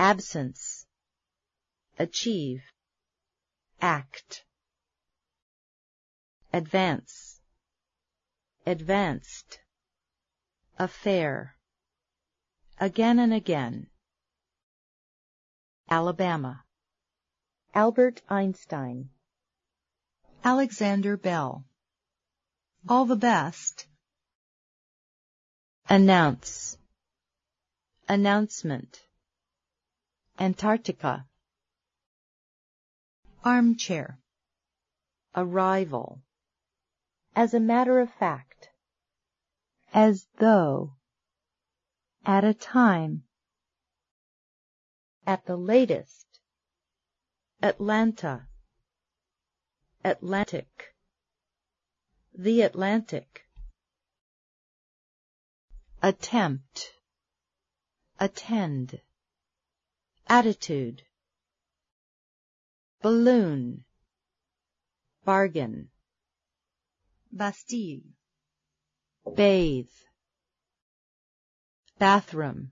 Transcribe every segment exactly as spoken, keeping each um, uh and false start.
absence, achieve, act. Advance, advanced, affair, again and again. Alabama. Albert Einstein. Alexander Bell. All the best. Announce, announcement. Antarctica. Armchair. Arrival. As a matter of fact. As though. At a time. At the latest. Atlanta. Atlantic. The Atlantic. Attempt. Attend. Attitude. Balloon. Bargain. Bastille. Bathe. Bathroom.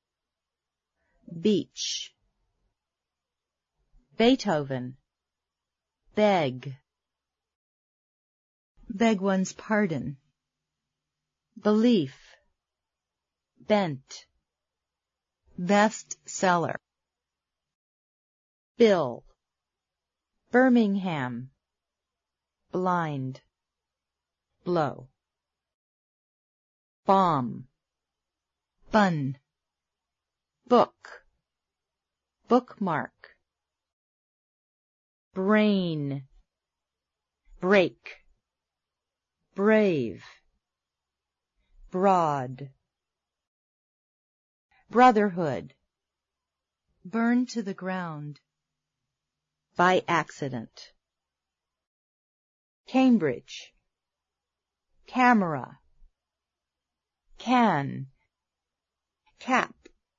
Beach. Beethoven. Beg. Beg one's pardon. Belief. Bent. Best seller. Bill. Birmingham. Blind. Blow. Bomb. Bun. Book. Bookmark. Brain. Break. Brave. Broad. Brotherhood. Burn to the ground. By accident. Cambridge. Camera. Can. Cap.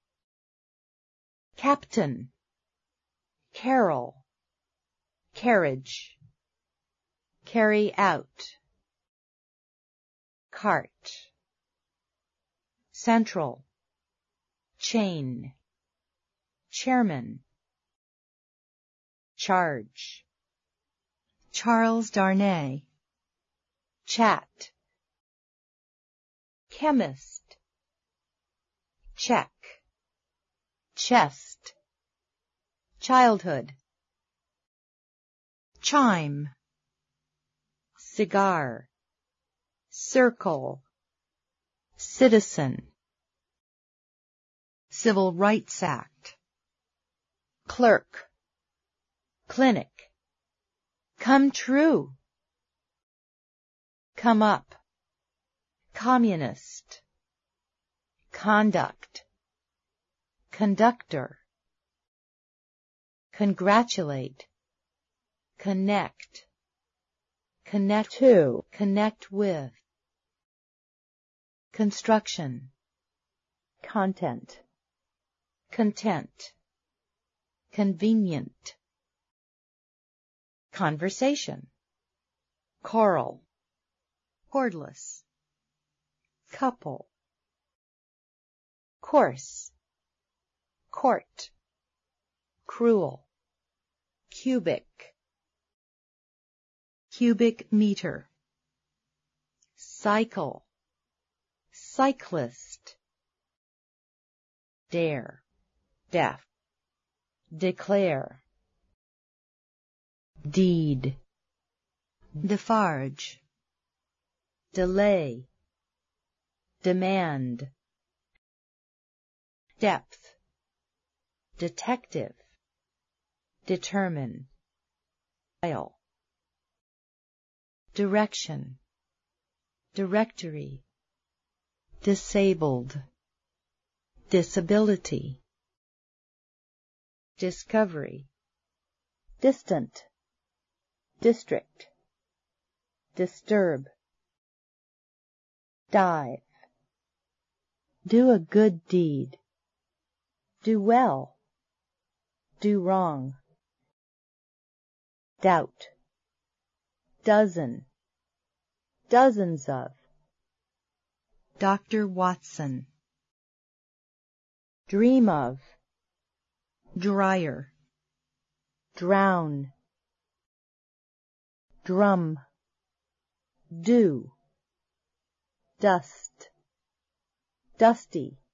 Captain. Carol. Carriage. Carry out. Cart. Central. Chain. Chairman. Charge. Charles Darnay. Chat. Chemist. Check. Chest. Childhood. Chime. Cigar. Circle. Citizen. Civil Rights Act. Clerk. Clinic. Come true. Come up. Communist. Conduct. Conductor. Congratulate. Connect. Connect to. Connect with. Construction. Content. Content. Convenient. Conversation. Choral. Cordless. Couple. Course. Court. Cruel. Cubic. Cubic meter. Cycle. Cyclist. Dare. Deaf. Declare. Deed. Defarge. Delay. Demand. Depth. Detective. Determine. File. Direction. Directory. Disabled. Disability. Discovery. Distant. District. Disturb. Dive. Do a good deed. Do well. Do wrong. Doubt. Dozen. Dozens of. Doctor Watson. Dream of. dryer, drown, drum, dew, dust, dusty,